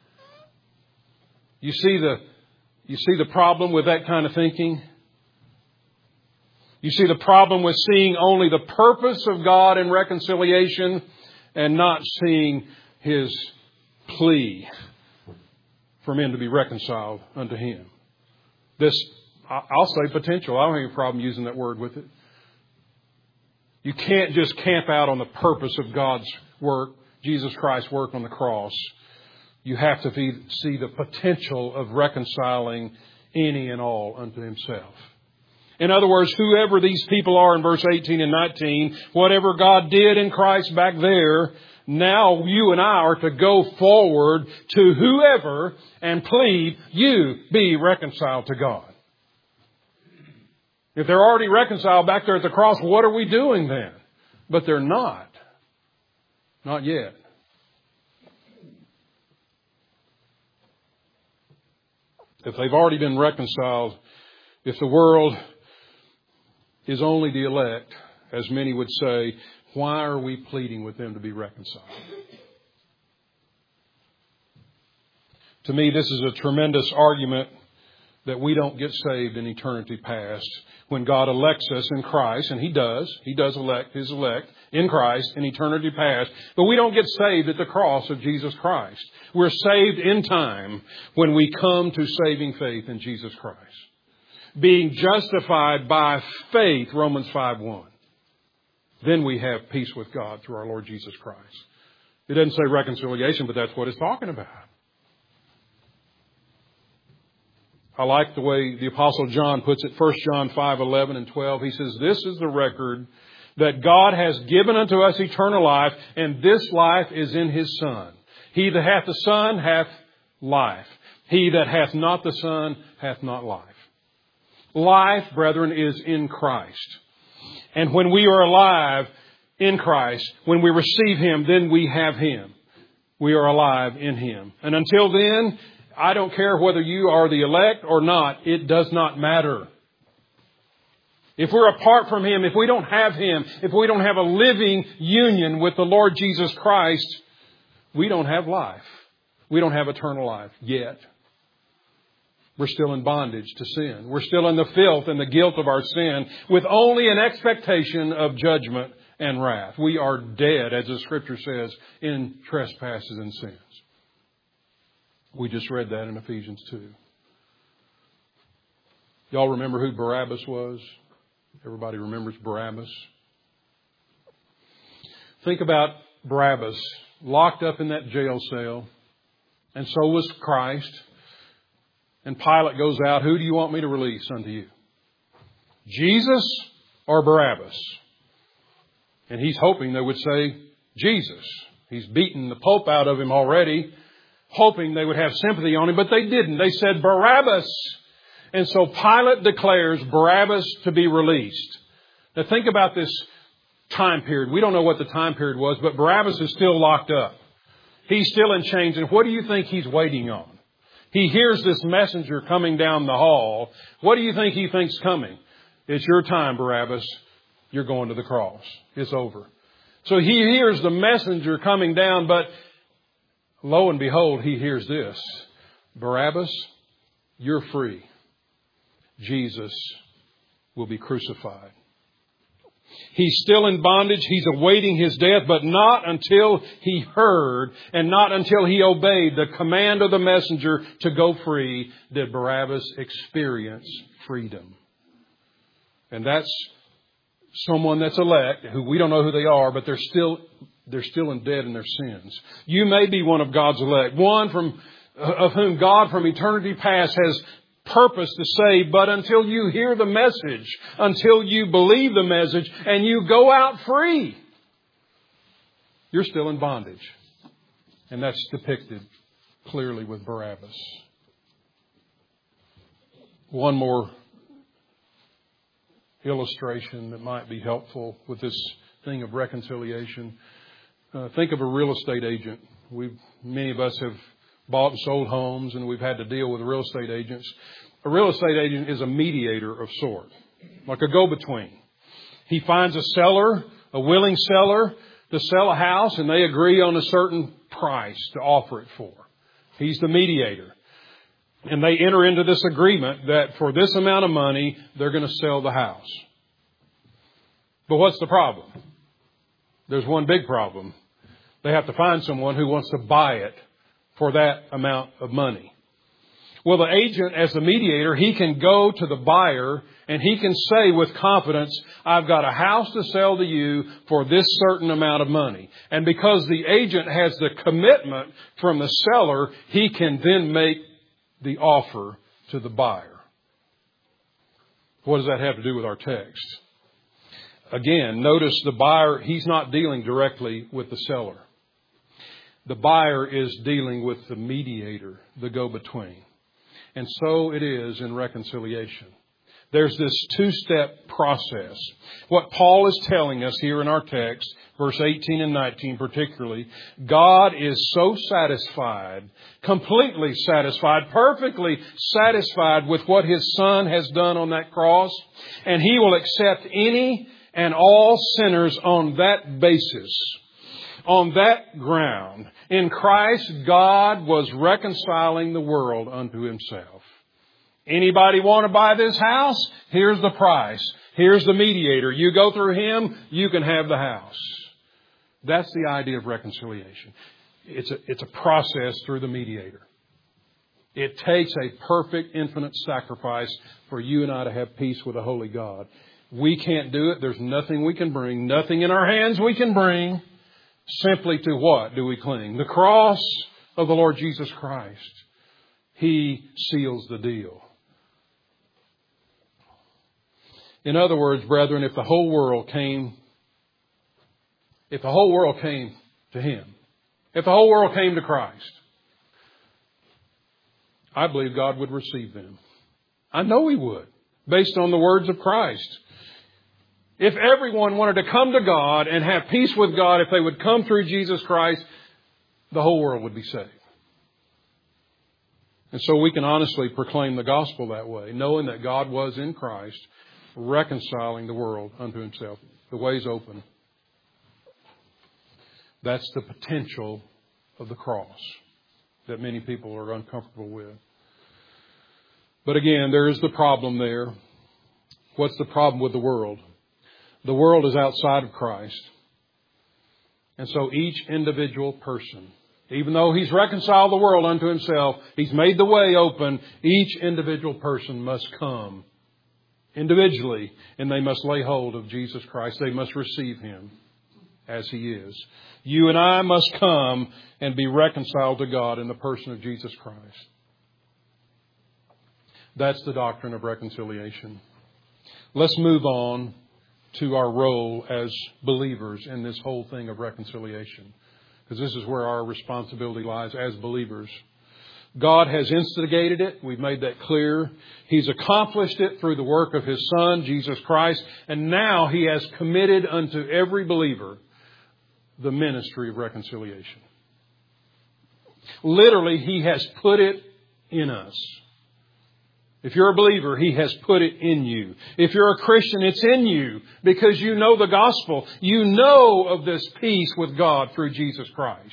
You see the, you see the problem with that kind of thinking? You see the problem with seeing only the purpose of God in reconciliation and not seeing His plea for men to be reconciled unto Him. This, I'll say potential. I don't have any problem using that word with it. You can't just camp out on the purpose of God's work, Jesus Christ's work on the cross. You have to see the potential of reconciling any and all unto Himself. In other words, whoever these people are in verse eighteen and nineteen, whatever God did in Christ back there, now you and I are to go forward to whoever and plead, you be reconciled to God. If they're already reconciled back there at the cross, what are we doing then? But they're not. Not yet. If they've already been reconciled, if the world is only the elect, as many would say, why are we pleading with them to be reconciled? To me, this is a tremendous argument that we don't get saved in eternity past when God elects us in Christ, and He does. He does elect His elect in Christ in eternity past. But we don't get saved at the cross of Jesus Christ. We're saved in time when we come to saving faith in Jesus Christ. Being justified by faith, Romans five one. Then we have peace with God through our Lord Jesus Christ. It doesn't say reconciliation, but that's what it's talking about. I like the way the Apostle John puts it, First John five eleven and twelve. He says, this is the record that God has given unto us eternal life, and this life is in His Son. He that hath the Son hath life. He that hath not the Son hath not life. Life, brethren, is in Christ. And when we are alive in Christ, when we receive Him, then we have Him. We are alive in Him. And until then, I don't care whether you are the elect or not. It does not matter. If we're apart from Him, if we don't have Him, if we don't have a living union with the Lord Jesus Christ, we don't have life. We don't have eternal life yet. We're still in bondage to sin. We're still in the filth and the guilt of our sin with only an expectation of judgment and wrath. We are dead, as the Scripture says, in trespasses and sins. We just read that in Ephesians two. Y'all remember who Barabbas was? Everybody remembers Barabbas. Think about Barabbas locked up in that jail cell, and so was Christ. And Pilate goes out, who do you want me to release unto you? Jesus or Barabbas? And he's hoping they would say Jesus. He's beaten the Pope out of him already, hoping they would have sympathy on him, but they didn't. They said Barabbas. And so Pilate declares Barabbas to be released. Now think about this time period. We don't know what the time period was, but Barabbas is still locked up. He's still in chains. And what do you think he's waiting on? He hears this messenger coming down the hall. What do you think he thinks coming? It's your time, Barabbas. You're going to the cross. It's over. So he hears the messenger coming down, but lo and behold, he hears this. Barabbas, you're free. Jesus will be crucified. He's still in bondage. He's awaiting his death, but not until he heard and not until he obeyed the command of the messenger to go free did Barabbas experience freedom. And that's someone that's elect, who we don't know who they are, but they're still they're still in dead in their sins. You may be one of God's elect, one from of whom God from eternity past has purpose to say, but until you hear the message, until you believe the message, and you go out free, you're still in bondage. And that's depicted clearly with Barabbas. One more illustration that might be helpful with this thing of reconciliation. Uh, think of a real estate agent. We've, many of us have bought and sold homes, and we've had to deal with real estate agents. A real estate agent is a mediator of sort, like a go-between. He finds a seller, a willing seller, to sell a house, and they agree on a certain price to offer it for. He's the mediator. And they enter into this agreement that for this amount of money, they're going to sell the house. But what's the problem? There's one big problem. They have to find someone who wants to buy it for that amount of money. Well, the agent, as the mediator, he can go to the buyer and he can say with confidence, I've got a house to sell to you for this certain amount of money. And because the agent has the commitment from the seller, he can then make the offer to the buyer. What does that have to do with our text? Again, notice the buyer, he's not dealing directly with the seller. The buyer is dealing with the mediator, the go-between. And so it is in reconciliation. There's this two-step process. What Paul is telling us here in our text, verse eighteen and nineteen particularly, God is so satisfied, completely satisfied, perfectly satisfied with what His Son has done on that cross, and He will accept any and all sinners on that basis. On that ground, in Christ, God was reconciling the world unto Himself. Anybody want to buy this house? Here's the price. Here's the mediator. You go through him, you can have the house. That's the idea of reconciliation. It's a, it's a process through the mediator. It takes a perfect, infinite sacrifice for you and I to have peace with a holy God. We can't do it. There's nothing we can bring. Nothing in our hands we can bring. Simply to what do we cling? The cross of the Lord Jesus Christ. He seals the deal. In other words, brethren, if the whole world came, if the whole world came to Him, if the whole world came to Christ, I believe God would receive them. I know He would, based on the words of Christ. If everyone wanted to come to God and have peace with God, if they would come through Jesus Christ, the whole world would be saved. And so we can honestly proclaim the gospel that way, knowing that God was in Christ, reconciling the world unto Himself. The way's open. That's the potential of the cross that many people are uncomfortable with. But again, there is the problem there. What's the problem with the world? The world is outside of Christ. And so each individual person, even though He's reconciled the world unto Himself, He's made the way open, each individual person must come individually, and they must lay hold of Jesus Christ. They must receive Him as He is. You and I must come and be reconciled to God in the person of Jesus Christ. That's the doctrine of reconciliation. Let's move on to our role as believers in this whole thing of reconciliation, because this is where our responsibility lies as believers. God has instigated it. We've made that clear. He's accomplished it through the work of His Son, Jesus Christ. And now He has committed unto every believer the ministry of reconciliation. Literally, He has put it in us. If you're a believer, He has put it in you. If you're a Christian, it's in you because you know the gospel. You know of this peace with God through Jesus Christ.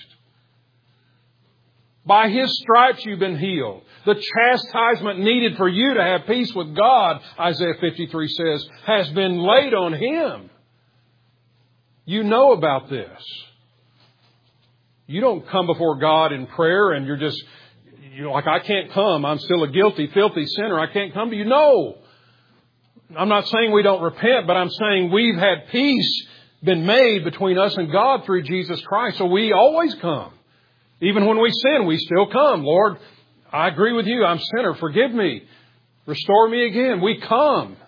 By His stripes you've been healed. The chastisement needed for you to have peace with God, Isaiah fifty-three says, has been laid on Him. You know about this. You don't come before God in prayer and you're just, you're like, I can't come. I'm still a guilty, filthy sinner. I can't come to you. No. I'm not saying we don't repent, but I'm saying we've had peace been made between us and God through Jesus Christ. So we always come. Even when we sin, we still come. Lord, I agree with you. I'm a sinner. Forgive me. Restore me again. We come.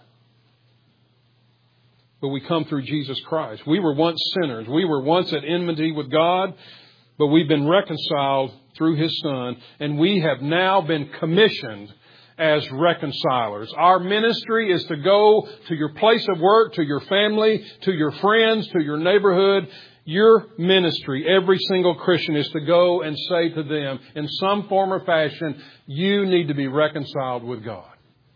But we come through Jesus Christ. We were once sinners. We were once at enmity with God, but we've been reconciled through His Son, and we have now been commissioned as reconcilers. Our ministry is to go to your place of work, to your family, to your friends, to your neighborhood. Your ministry, every single Christian, is to go and say to them in some form or fashion, you need to be reconciled with God.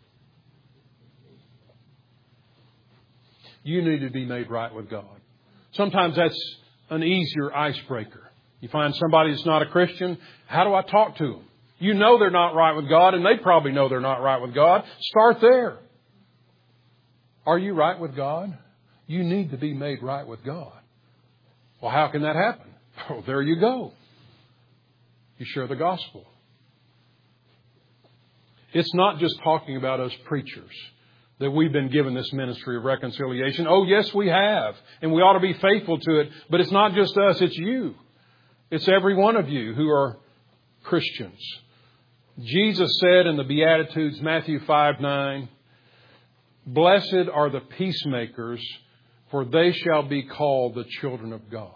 You need to be made right with God. Sometimes that's an easier icebreaker. You find somebody that's not a Christian, how do I talk to them? You know they're not right with God, and they probably know they're not right with God. Start there. Are you right with God? You need to be made right with God. Well, how can that happen? Oh, there you go. You share the gospel. It's not just talking about us preachers that we've been given this ministry of reconciliation. Oh, yes, we have. And we ought to be faithful to it. But it's not just us, it's you. It's every one of you who are Christians. Jesus said in the Beatitudes, Matthew five nine, blessed are the peacemakers, for they shall be called the children of God.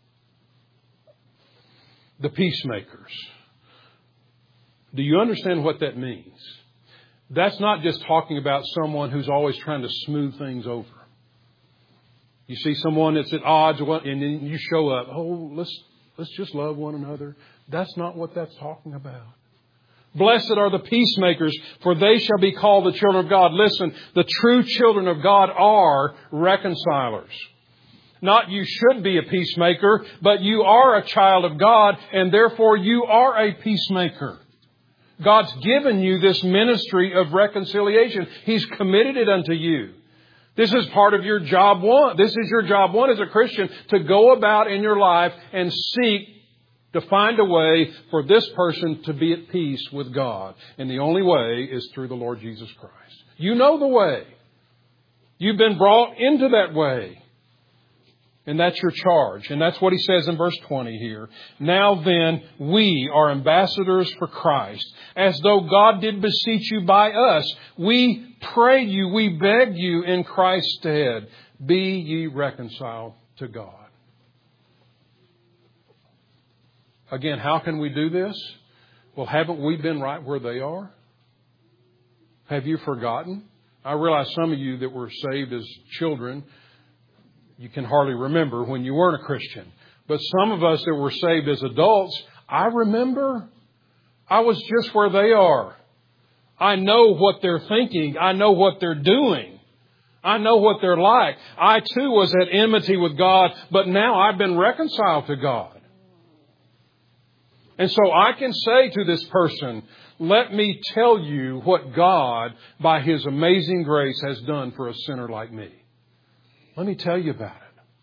The peacemakers. Do you understand what that means? That's not just talking about someone who's always trying to smooth things over. You see someone that's at odds and then you show up. Oh, let's let's just love one another. That's not what that's talking about. Blessed are the peacemakers, for they shall be called the children of God. Listen, the true children of God are reconcilers. Not you should be a peacemaker, but you are a child of God, and therefore you are a peacemaker. God's given you this ministry of reconciliation. He's committed it unto you. This is part of your job one. This is your job one as a Christian, to go about in your life and seek to find a way for this person to be at peace with God. And the only way is through the Lord Jesus Christ. You know the way. You've been brought into that way. And that's your charge. And that's what he says in verse twenty here. Now then, we are ambassadors for Christ, as though God did beseech you by us. We pray you, we beg you in Christ's stead, be ye reconciled to God. Again, how can we do this? Well, haven't we been right where they are? Have you forgotten? I realize some of you that were saved as children, you can hardly remember when you weren't a Christian. But some of us that were saved as adults, I remember I was just where they are. I know what they're thinking. I know what they're doing. I know what they're like. I too was at enmity with God, but now I've been reconciled to God. And so I can say to this person, let me tell you what God, by His amazing grace, has done for a sinner like me. Let me tell you about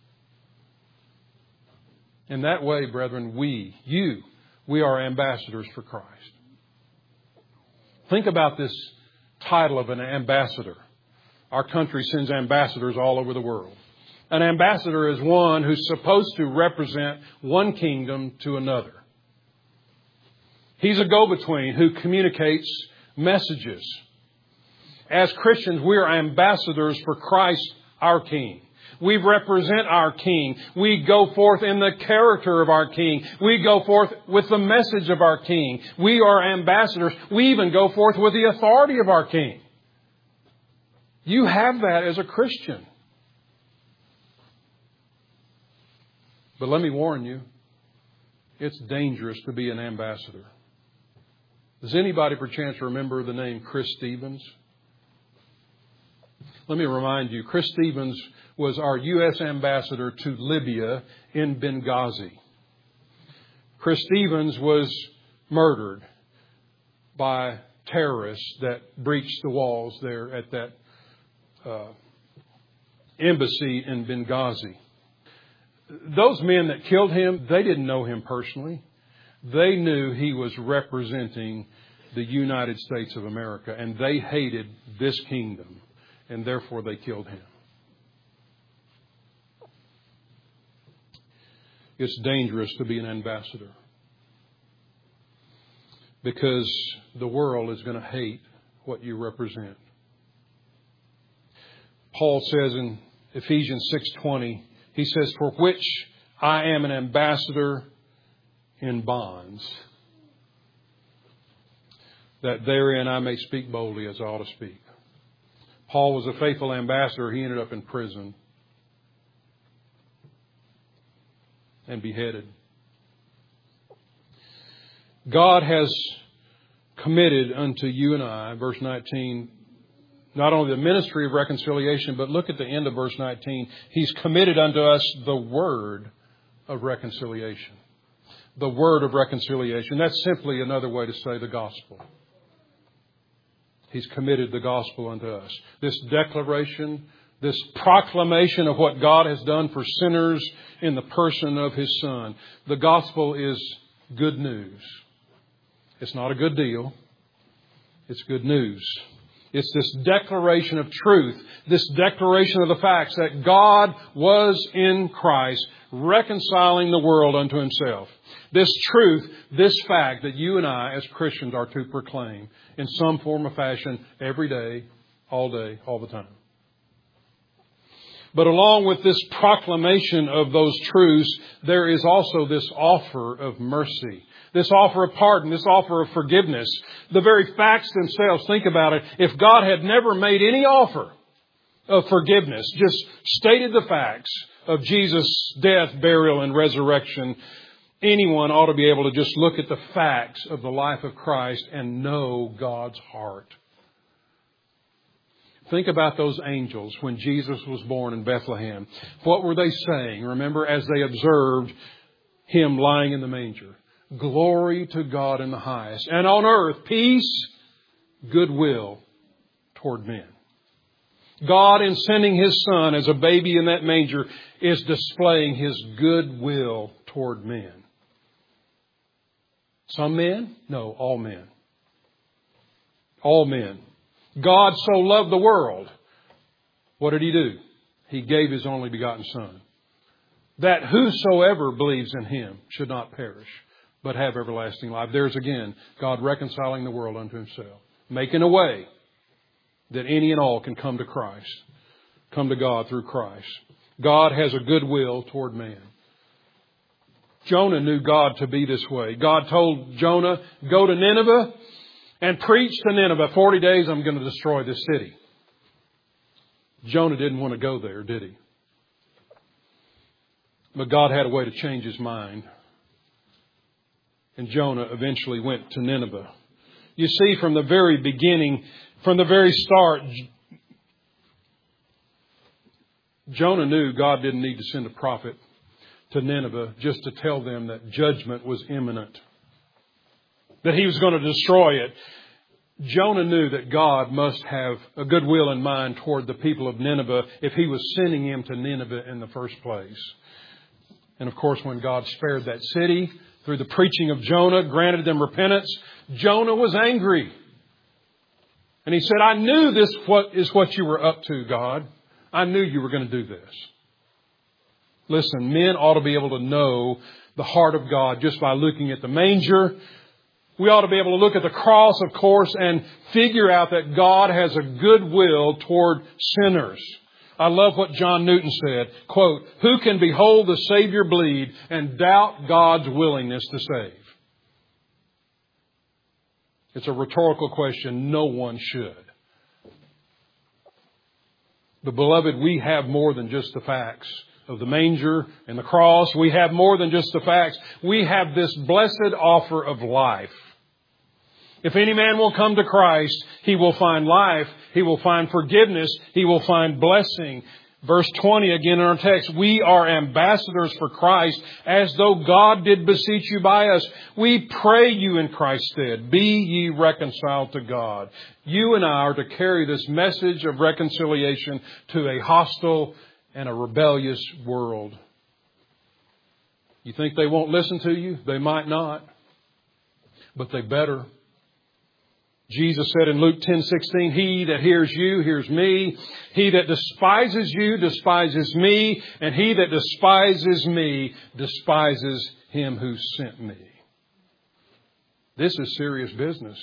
it. In that way, brethren, we, you, we are ambassadors for Christ. Think about this title of an ambassador. Our country sends ambassadors all over the world. An ambassador is one who's supposed to represent one kingdom to another. He's a go-between who communicates messages. As Christians, we are ambassadors for Christ, our King. We represent our King. We go forth in the character of our King. We go forth with the message of our King. We are ambassadors. We even go forth with the authority of our King. You have that as a Christian. But let me warn you, it's dangerous to be an ambassador. Does anybody perchance remember the name Chris Stevens? Let me remind you, Chris Stevens was our U S ambassador to Libya in Benghazi. Chris Stevens was murdered by terrorists that breached the walls there at that uh, embassy in Benghazi. Those men that killed him, they didn't know him personally. They knew he was representing the United States of America, and they hated this kingdom, and therefore they killed him. It's dangerous to be an ambassador because the world is going to hate what you represent. Paul says in Ephesians six twenty, he says, for which I am an ambassador in bonds, that therein I may speak boldly as I ought to speak. Paul was a faithful ambassador. He ended up in prison and beheaded. God has committed unto you and I, verse nineteen, not only the ministry of reconciliation, but look at the end of verse nineteen. He's committed unto us the word of reconciliation. The word of reconciliation. That's simply another way to say the gospel. He's committed the gospel unto us. This declaration, this proclamation of what God has done for sinners in the person of His Son. The gospel is good news. It's not a good deal. It's good news. It's this declaration of truth, this declaration of the facts that God was in Christ reconciling the world unto Himself. This truth, this fact that you and I as Christians are to proclaim in some form or fashion every day, all day, all the time. But along with this proclamation of those truths, there is also this offer of mercy. This offer of pardon, this offer of forgiveness. The very facts themselves, think about it. If God had never made any offer of forgiveness, just stated the facts of Jesus' death, burial, and resurrection, anyone ought to be able to just look at the facts of the life of Christ and know God's heart. Think about those angels when Jesus was born in Bethlehem. What were they saying? Remember, as they observed Him lying in the manger. Glory to God in the highest. And on earth, peace, goodwill toward men. God, in sending His Son as a baby in that manger, is displaying His goodwill toward men. Some men? No, all men. All men. God so loved the world. What did He do? He gave His only begotten Son, that whosoever believes in Him should not perish, but have everlasting life. There's again God reconciling the world unto Himself, making a way that any and all can come to Christ, come to God through Christ. God has a good will toward man. Jonah knew God to be this way. God told Jonah, go to Nineveh and preach to Nineveh. Forty days I'm going to destroy this city. Jonah didn't want to go there, did he? But God had a way to change his mind. And Jonah eventually went to Nineveh. You see, from the very beginning, from the very start, Jonah knew God didn't need to send a prophet to Nineveh just to tell them that judgment was imminent, that He was going to destroy it. Jonah knew that God must have a good will in mind toward the people of Nineveh if He was sending him to Nineveh in the first place. And of course, when God spared that city through the preaching of Jonah, granted them repentance, Jonah was angry. And he said, I knew this what is what you were up to, God. I knew you were going to do this. Listen, men ought to be able to know the heart of God just by looking at the manger. We ought to be able to look at the cross, of course, and figure out that God has a good will toward sinners. I love what John Newton said, quote, who can behold the Savior bleed and doubt God's willingness to save? It's a rhetorical question. No one should. But beloved, we have more than just the facts of the manger and the cross. We have more than just the facts. We have this blessed offer of life. If any man will come to Christ, he will find life. He will find forgiveness. He will find blessing. Verse twenty again in our text, we are ambassadors for Christ, as though God did beseech you by us. We pray you in Christ's stead, be ye reconciled to God. You and I are to carry this message of reconciliation to a hostile and a rebellious world. You think they won't listen to you? They might not, but they better. Jesus said in Luke ten sixteen, he that hears you hears me. He that despises you despises me. And he that despises me despises him who sent me. This is serious business.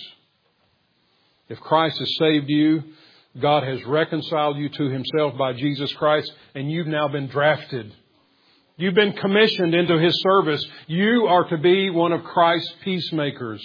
If Christ has saved you, God has reconciled you to Himself by Jesus Christ, and you've now been drafted. You've been commissioned into His service. You are to be one of Christ's peacemakers.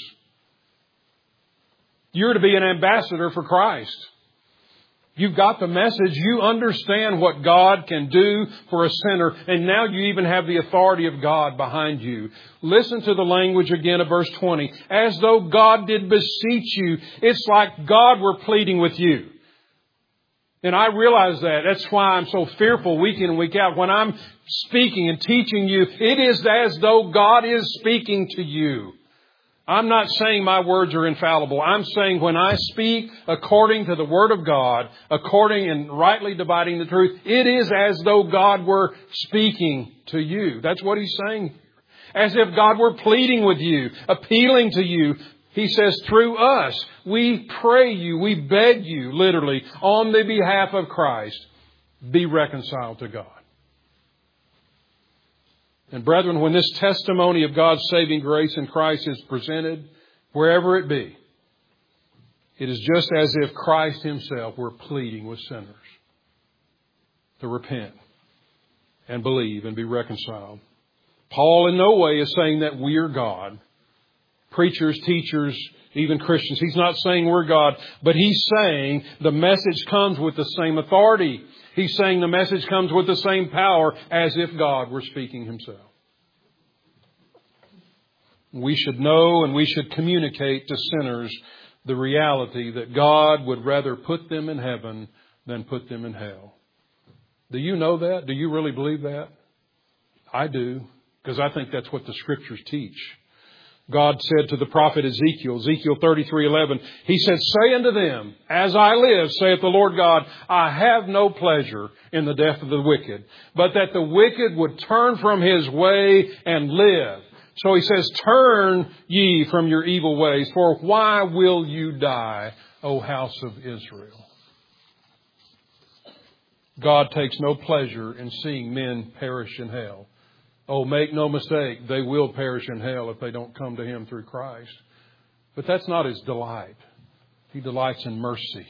You're to be an ambassador for Christ. You've got the message. You understand what God can do for a sinner. And now you even have the authority of God behind you. Listen to the language again of verse twenty. As though God did beseech you. It's like God were pleading with you. And I realize that. That's why I'm so fearful week in and week out. When I'm speaking and teaching you, it is as though God is speaking to you. I'm not saying my words are infallible. I'm saying when I speak according to the Word of God, according and rightly dividing the truth, it is as though God were speaking to you. That's what He's saying. As if God were pleading with you, appealing to you. He says, through us, we pray you, we beg you, literally, on the behalf of Christ, be reconciled to God. And brethren, when this testimony of God's saving grace in Christ is presented, wherever it be, it is just as if Christ Himself were pleading with sinners to repent and believe and be reconciled. Paul in no way is saying that we are God. Preachers, teachers, even Christians. He's not saying we're God, but he's saying the message comes with the same authority. He's saying the message comes with the same power as if God were speaking Himself. We should know and we should communicate to sinners the reality that God would rather put them in heaven than put them in hell. Do you know that? Do you really believe that? I do, because I think that's what the Scriptures teach. God said to the prophet Ezekiel, Ezekiel thirty-three eleven, He said, say unto them, as I live, saith the Lord God, I have no pleasure in the death of the wicked, but that the wicked would turn from his way and live. So He says, turn ye from your evil ways, for why will you die, O house of Israel? God takes no pleasure in seeing men perish in hell. Oh, make no mistake, they will perish in hell if they don't come to Him through Christ. But that's not His delight. He delights in mercy.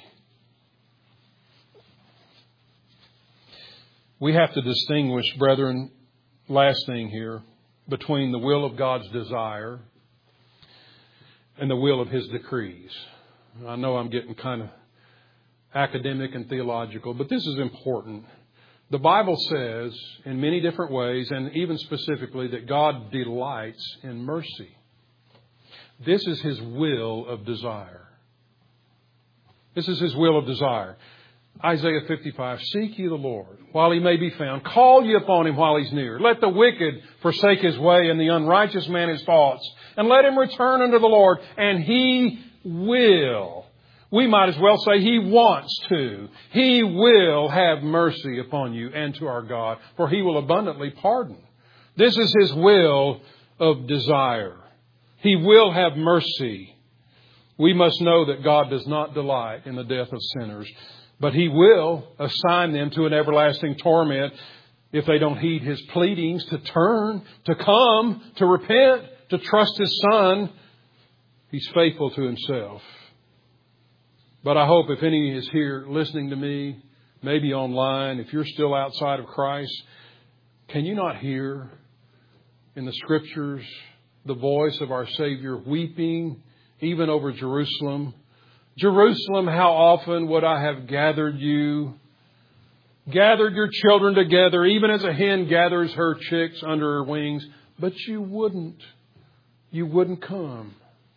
We have to distinguish, brethren, last thing here, between the will of God's desire and the will of His decrees. I know I'm getting kind of academic and theological, but this is important. The Bible says in many different ways, and even specifically, that God delights in mercy. This is His will of desire. This is His will of desire. Isaiah fifty-five, seek ye the Lord while He may be found. Call ye upon Him while He's near. Let the wicked forsake his way and the unrighteous man his thoughts. And let him return unto the Lord, and He will. We might as well say He wants to. He will have mercy upon you and to our God, for He will abundantly pardon. This is His will of desire. He will have mercy. We must know that God does not delight in the death of sinners, but He will assign them to an everlasting torment if they don't heed His pleadings to turn, to come, to repent, to trust His Son. He's faithful to Himself. But I hope if any is here listening to me, maybe online, if you're still outside of Christ, can you not hear in the Scriptures the voice of our Savior weeping even over Jerusalem? Jerusalem, how often would I have gathered you, gathered your children together, even as a hen gathers her chicks under her wings, but you wouldn't. You wouldn't come.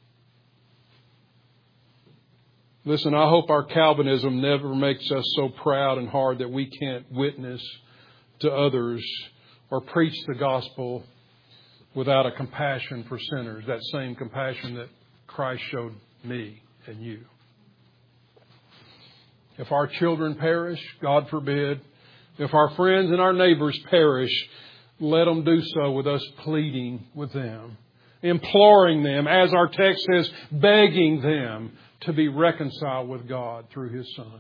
Listen, I hope our Calvinism never makes us so proud and hard that we can't witness to others or preach the gospel without a compassion for sinners, that same compassion that Christ showed me and you. If our children perish, God forbid, if our friends and our neighbors perish, let them do so with us pleading with them, imploring them, as our text says, begging them to be reconciled with God through His Son.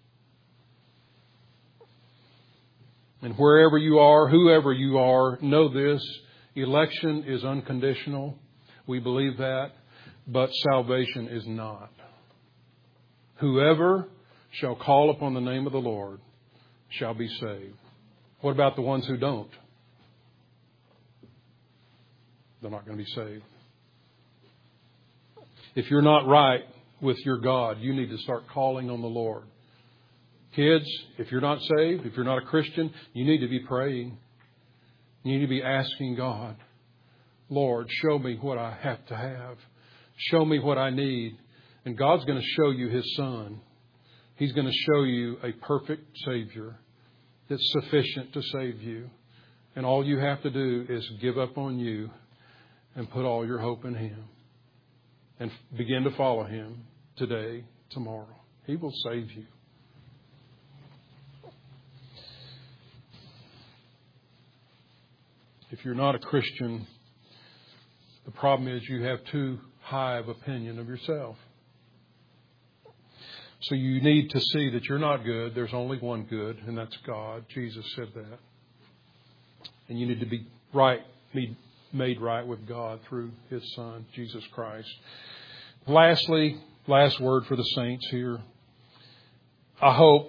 And wherever you are, whoever you are, know this, election is unconditional. We believe that, but salvation is not. Whoever shall call upon the name of the Lord shall be saved. What about the ones who don't? They're not going to be saved. If you're not right with your God, you need to start calling on the Lord. Kids, if you're not saved, if you're not a Christian, you need to be praying. You need to be asking God, Lord, show me what I have to have. Show me what I need. And God's going to show you His Son. He's going to show you a perfect Savior that's sufficient to save you. And all you have to do is give up on you and put all your hope in Him. And begin to follow Him today, tomorrow. He will save you. If you're not a Christian, the problem is you have too high of opinion of yourself. So you need to see that you're not good. There's only one good, and that's God. Jesus said that. And you need to be right, be made right with God through His Son, Jesus Christ. Lastly, last word for the saints here. I hope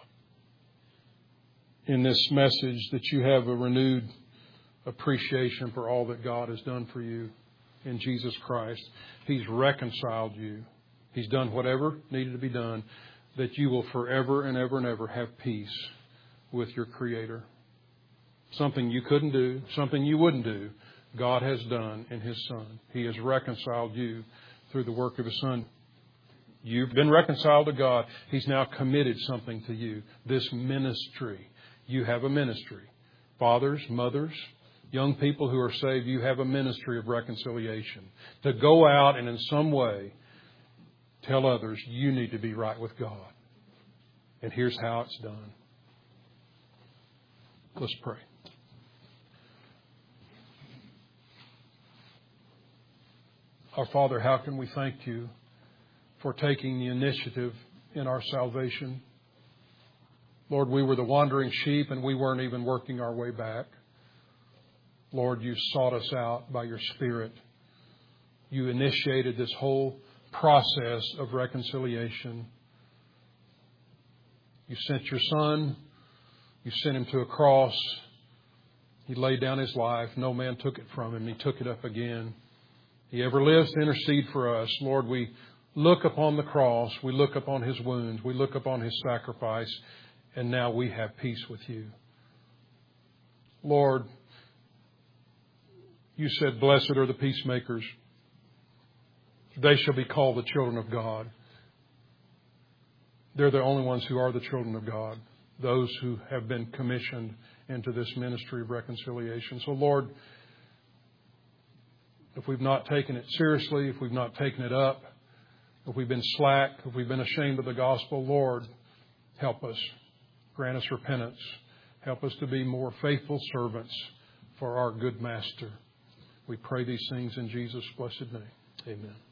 in this message that you have a renewed appreciation for all that God has done for you in Jesus Christ. He's reconciled you. He's done whatever needed to be done, that you will forever and ever and ever have peace with your Creator. Something you couldn't do, something you wouldn't do, God has done in His Son. He has reconciled you through the work of His Son. You've been reconciled to God. He's now committed something to you. This ministry. You have a ministry. Fathers, mothers, young people who are saved, you have a ministry of reconciliation. To go out and in some way tell others you need to be right with God. And here's how it's done. Let's pray. Our Father, how can we thank you for taking the initiative in our salvation? Lord, we were the wandering sheep and we weren't even working our way back. Lord, you sought us out by your Spirit. You initiated this whole process of reconciliation. You sent your Son. You sent him to a cross. He laid down his life. No man took it from him. He took it up again. He ever lives to intercede for us. Lord, we look upon the cross. We look upon his wounds. We look upon his sacrifice. And now we have peace with you. Lord, you said, blessed are the peacemakers. They shall be called the children of God. They're the only ones who are the children of God. Those who have been commissioned into this ministry of reconciliation. So, Lord, if we've not taken it seriously, if we've not taken it up, if we've been slack, if we've been ashamed of the gospel, Lord, help us. Grant us repentance. Help us to be more faithful servants for our good Master. We pray these things in Jesus' blessed name. Amen.